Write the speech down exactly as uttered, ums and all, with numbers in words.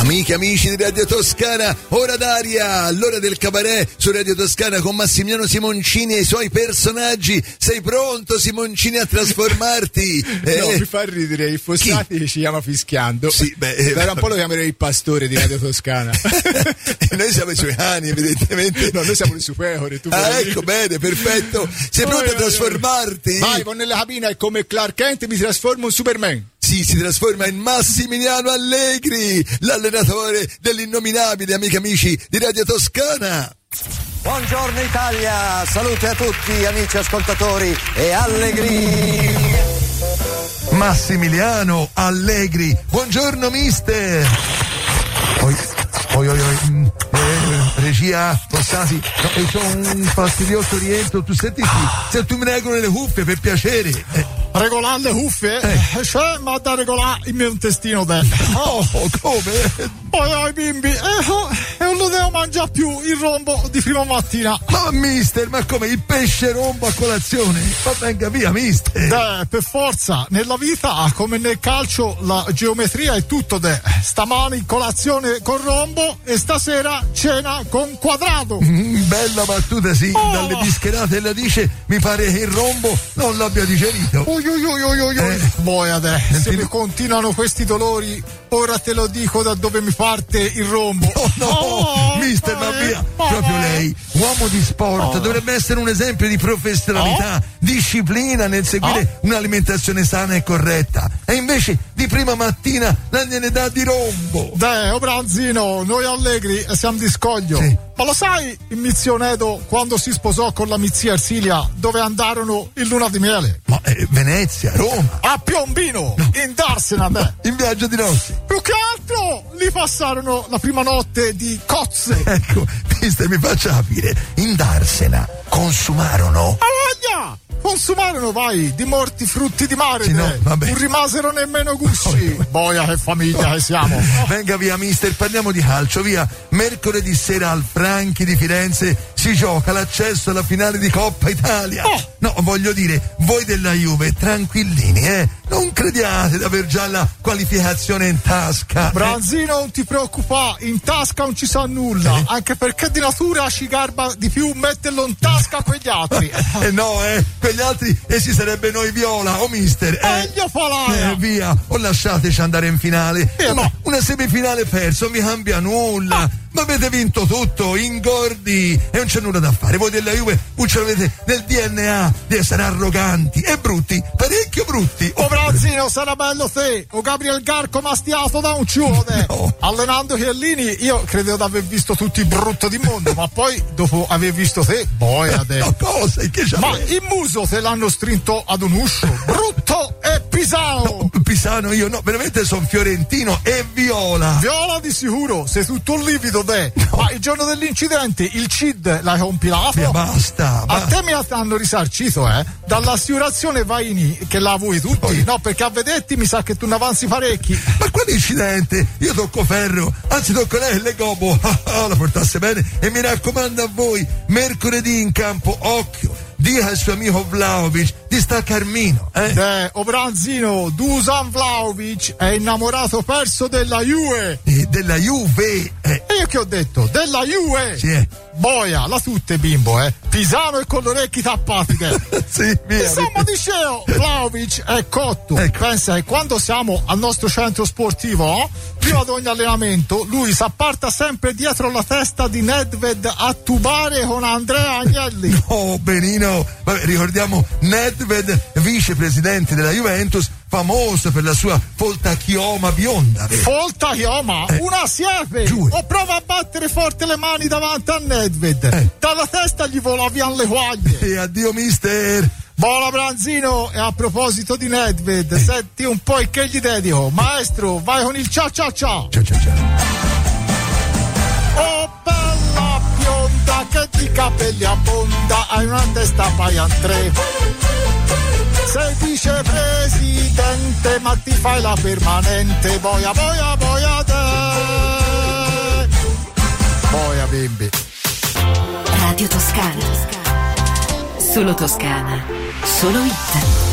Amiche, amici di Radio Toscana, ora d'aria, l'ora del cabaret su Radio Toscana con Massimiliano Simoncini e i suoi personaggi. Sei pronto, Simoncini, a trasformarti? Eh, no, eh, mi fa ridere, il Fossati ci chiama fischiando. Sì, beh, eh, da un po' lo chiamerei il pastore di Radio Toscana. E noi siamo i suoi cani, evidentemente. No, noi siamo le supercore. Tu ah, ecco, bene, perfetto. Sei pronto oh, a trasformarti? Vai, con nella cabina e come Clark Kent mi trasformo in Superman. Sì, si trasforma in Massimiliano Allegri, l'allenatore dell'innominabile, amiche e amici di Radio Toscana. Buongiorno Italia, salute a tutti amici ascoltatori e Allegri. Massimiliano Allegri, buongiorno mister. Poi, poi, poi, poi eh, regia, Fossati, no, c'ho un fastidioso rientro, tu senti, se tu mi regoli le cuffie per piacere. Eh. Regolare le cuffie? Eh. Cioè, ma da regolare il mio intestino te. Oh, come? Poi ai bimbi, eh, e non lo devo mangiare più il rombo di prima mattina. Ma mister, ma come il pesce rombo a colazione? Ma venga via, mister. Beh, per forza, nella vita come nel calcio la geometria è tutto de. Stamani colazione con rombo e stasera cena con quadrato. Mm, bella battuta, sì. Oh. Dalle bischerate e la dice, mi pare che il rombo non l'abbia digerito. Ui, ui, ui, ui, ui. Eh. Boia te, se mi continuano questi dolori, ora te lo dico da dove mi parte il rombo. Oh no, oh, mister, ma via, oh, proprio lei, uomo di sport, oh. dovrebbe essere un esempio di professionalità, oh. disciplina nel seguire oh. un'alimentazione sana e corretta. E invece di prima mattina la gliene dà di rombo. Deh, oh Branzino, noi Allegri siamo di scoglio. Sì. Ma lo sai, il mizio Nedo, quando si sposò con la mizia Ersilia, dove andarono in luna di miele? Ma eh, Venezia, Roma. A Piombino, no. in Darsena, beh. In viaggio di nozze. Più che altro, lì passarono la prima notte di cozze. Ecco, mister, mi faccia capire, in Darsena consumarono? A voglia! Consumarono, vai, di morti frutti di mare, sì, no, non rimasero nemmeno gusci. Oh, boia, che famiglia che siamo. Venga via, mister, parliamo di calcio, via. Mercoledì sera al Franchi di Firenze si gioca l'accesso alla finale di Coppa Italia. Oh. No, voglio dire, voi della Juve, tranquillini, eh. Non crediate di aver già la qualificazione in tasca. Branzino, eh. non ti preoccupare, in tasca non ci sa nulla, eh. anche perché di natura ci garba di più metterlo in tasca a quegli altri. Eh no, eh, quegli altri e si sarebbe noi viola, o oh, mister. Eh, eh, via, o lasciateci andare in finale. Eh, ma una semifinale perso, mi cambia nulla. Ah. Ma avete vinto tutto, ingordi, e non c'è nulla da fare. Voi della Juve non ce l'avete nel D N A di essere arroganti e brutti, parecchio brutti. O Branzino, sarà bello te, o Gabriel Garco mastiato da un ciuode. No. Allenando Chiellini, io credevo di aver visto tutti i brutto di mondo, ma poi dopo aver visto te, boia te. No, cosa? Che ma il muso te l'hanno strinto ad un uscio, brutto e pisano. No, pisano io no, veramente sono fiorentino e viola. Viola di sicuro, sei tutto livido. No. Ma il giorno dell'incidente il C I D l'hai compilato? Via, basta, basta. A te mi hanno risarcito, eh? Dall'assicurazione Vaini che la vuoi tutti? Oh. No, perché a vederti mi sa che tu ne avanzi parecchi. Ma quale incidente? Io tocco ferro, anzi tocco lei e le gobo. Ah, la portasse bene. E mi raccomando a voi, mercoledì in campo, occhio. Dica al suo amico Vlahovic di sta Carmino, eh? Beh, o Branzino, Dusan Vlahovic è innamorato perso della Juve. Eh, della Juve? Eh. E io che ho detto? Della Juve! Sì, eh. Boia, la tutte bimbo, eh? Pisano e con le orecchie tappate. Sì, via. Insomma, dicevo, Vlahovic è cotto. Ecco. Pensa che quando siamo al nostro centro sportivo, eh, prima di ogni allenamento, lui si apparta sempre dietro la testa di Nedved a tubare con Andrea Agnelli. Oh, benino. Vabbè, ricordiamo Nedved, vicepresidente della Juventus, famoso per la sua foltachioma bionda. Foltachioma? Eh. Una siepe! Giù. O prova a battere forte le mani davanti a Nedved. Eh. Dalla testa gli vola via le quaglie. E addio mister. Buona Branzino, e a proposito di Nedved, eh. senti un po' che gli dedico. Maestro, vai con il ciao ciao ciao. Ciao ciao ciao. Oh bella bionda che di capelli abbonda, hai una testa Paian tre. Sei vicepresidente ma ti fai la permanente, boia boia boia te. Boia bimbi. Radio Toscana. Solo Toscana. Solo hit.